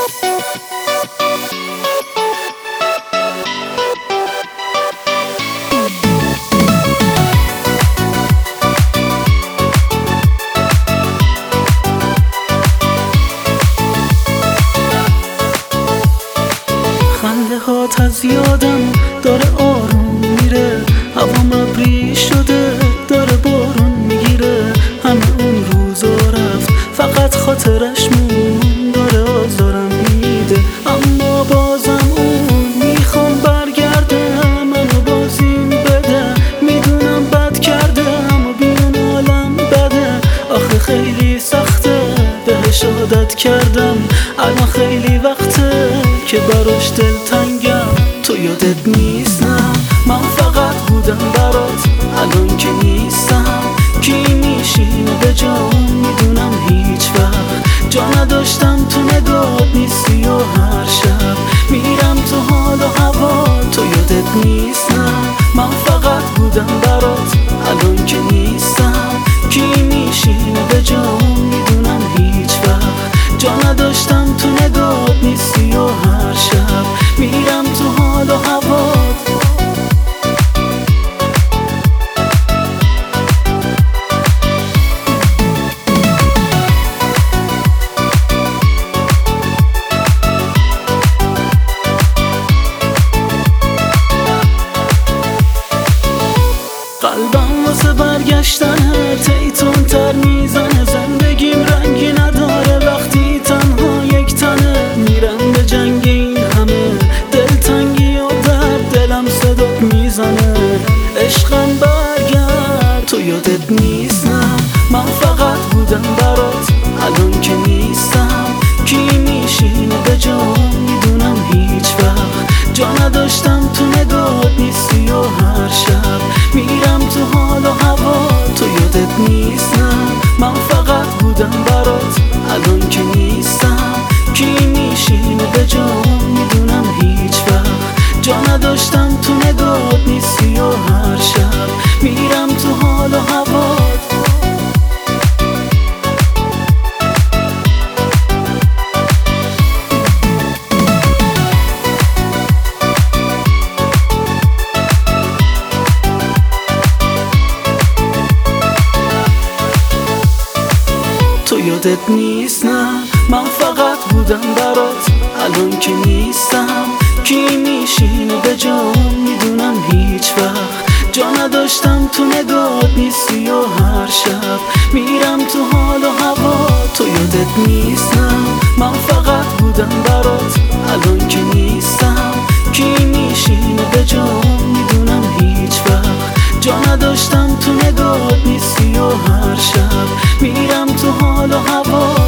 خنده هات از یادم داره آروم میره، هوام ابری شده داره بارون میگیره. همه اون روزا رفت فقط خاطرش مون، داره آزارم میده اما بازم اون میخوام برگرده، منو بازیم بده. میدونم بد کرده اما بیان عالم بده. آخه خیلی سخته بهش عادت کردم، الان خیلی وقته که براش دلتنگم. تو یادت نیست نه من فقط بودم برات، الان که نیستم کی میشینه به جام؟ میدونم هیچ وقت جا نداشتم، تو نگات نیستی و هر شب میرم تو حال و هوا. تو یادت نیست نه من فقط بودم برات، الان که نیستم کی میشینه به جام؟ میدونم هیچ وقت جا نداشتم، تو نگات نیستی و هر شب میرم تو حال و هوا. قلبم واسه برگشتن تیتون تر میزنه، زندگیم رنگی نداره وقتی تنها یک تنه. میرم به جنگ این همه دلتنگی و درد، دلم صدات میزنه عشقم برگرد. تو یادت نیست نه من فقط بودم برات، الان که نیستم کی میشینه به جام؟ میدونم هیچ وقت جا نداشتم، تو نگات نیستی و هر شب میرم تو حال و هوا. تو یادت نیست نه من فقط بودم برات، الان که نیستم کی میشینه به جام؟ میدونم هیچ وقت جا نداشتم، تو نگات نیستی و هر شب میرم تو حال و هوا. تو یادت نیست نه من فقط بودم برات، الان که نیستم کی میشینه به جام؟ میدونم هیچ وقت جا نداشتم، تو نگات نیستی و هر شب میرم تو حال و هوا. تو یادت نیست نه من فقط بودم برات، الان که نیستم کی میشینه به جام؟ میدونم هیچ وقت جا نداشتم، تو نگات نیستی و هر شب میرم تو حال و هوا.